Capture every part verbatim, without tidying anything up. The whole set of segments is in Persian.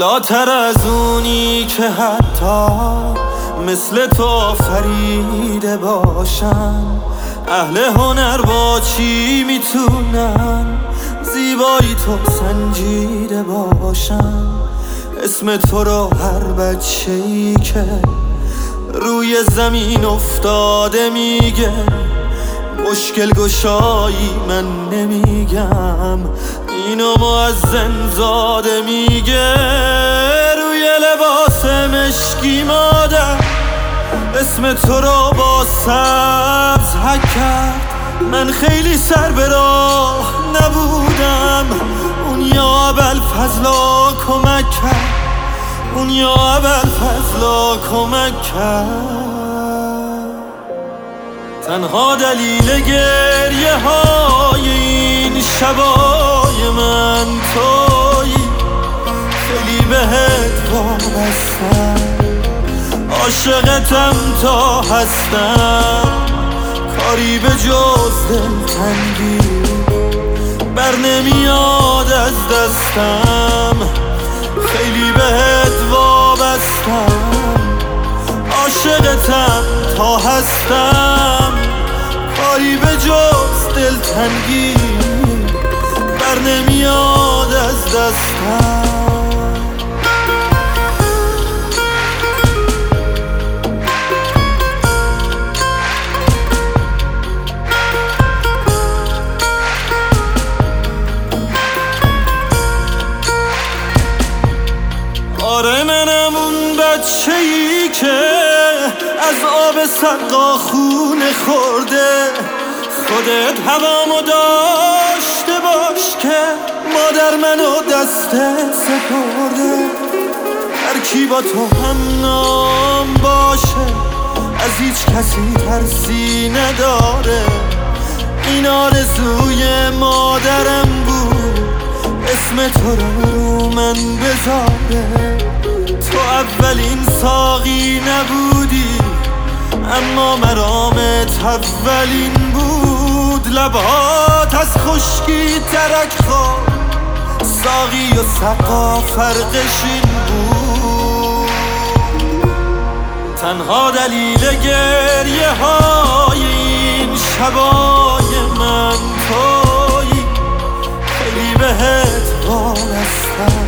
بالاتر از اونی که حتی مثل تو فریده باشن. اهل هنر با چی میتونن زیبایی تو سنجیده باشن؟ اسم تو رو هر بچه‌ای که روی زمین افتاده میگه. مشکل گشایی من نمیگم، اینو مؤذن زاده میگه. روی لباس مشکی مادر اسم تو رو با سبز حک کرد. من خیلی سر به راه نبودم، اون یا ابوالفضلا کمک کرد، اون یا ابوالفضلا کمک کرد. تنها دلیل گریه های این شبای من تویی، خیلی بهت وابستم، عاشقتم تا هستم. کاری به جز دلتنگی بر نمیاد از دستم، خیلی بهت وابستم، عاشقتم تا هستم. کاری به جز دلتنگی بر نمیاد از دستم. آره منم اون بچه‌ای که از آب سقا خونه خورده. خودت هوامو داشته باش که مادر منو دست سپرده. هر کی با تو هم نام باشه از هیچ کسی ترسی نداره. این آرزوی مادرم بود اسم تو رو رو من بذاره. تو اولین ساقی نبودی اما مرامت اولین بود. لبهات از خشکی ترک خواه، ساقی و سقا فرقش این بود. تنها دلیل گریه های این شبای من تویی، خیلی بهت وابستم،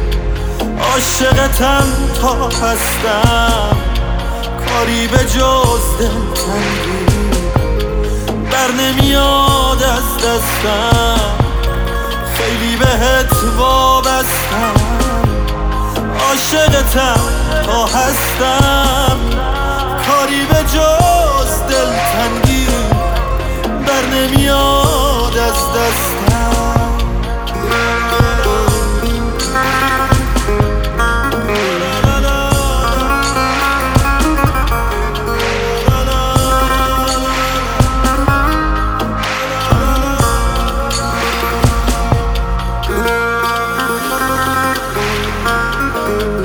عاشقتم تا هستم. کاری به جز دلتنگی بر نمیاد از دستم، خیلی بهت وابستم، عاشقتم تا هستم. کاری به جز دلتنگی بر نمیاد از دستم. Thank you.